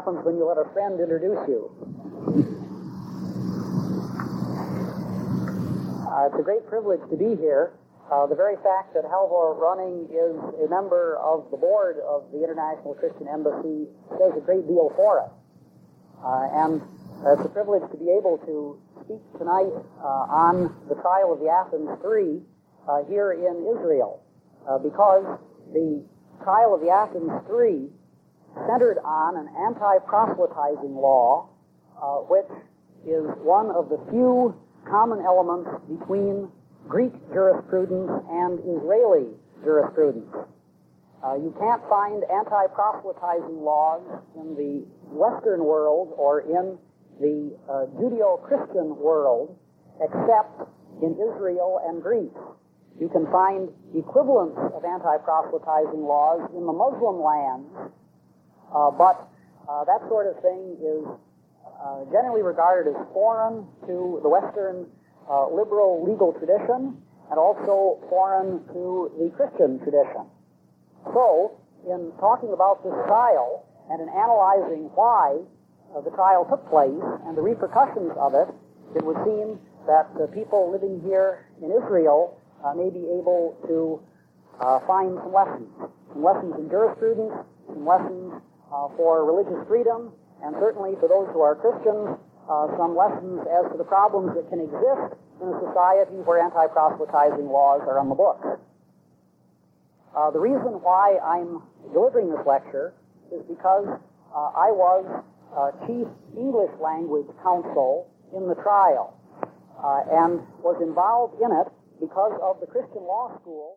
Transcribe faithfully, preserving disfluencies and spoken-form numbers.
happens when you let a friend introduce you. Uh, it's a great privilege to be here. Uh, the very fact that Halvor Running is a member of the board of the International Christian Embassy says a great deal for us. Uh, and uh, it's a privilege to be able to speak tonight uh, on the trial of the Athens Three uh, here in Israel, uh, because the trial of the Athens Three centered on an anti-proselytizing law, uh, which is one of the few common elements between Greek jurisprudence and Israeli jurisprudence. Uh, you can't find anti-proselytizing laws in the Western world or in the uh, Judeo-Christian world except in Israel and Greece. You can find equivalents of anti-proselytizing laws in the Muslim lands, uh, but uh, that sort of thing is uh, generally regarded as foreign to the Western Uh, liberal legal tradition, and also foreign to the Christian tradition. So, in talking about this trial, and in analyzing why uh, the trial took place, and the repercussions of it, it would seem that the people living here in Israel uh, may be able to uh, find some lessons. Some lessons in jurisprudence, some lessons uh, for religious freedom, and certainly for those who are Christians, Uh, some lessons as to the problems that can exist in a society where anti-proselytizing laws are on the books. Uh, the reason why I'm delivering this lecture is because uh, I was uh, chief English language counsel in the trial uh, and was involved in it because of the Christian law school.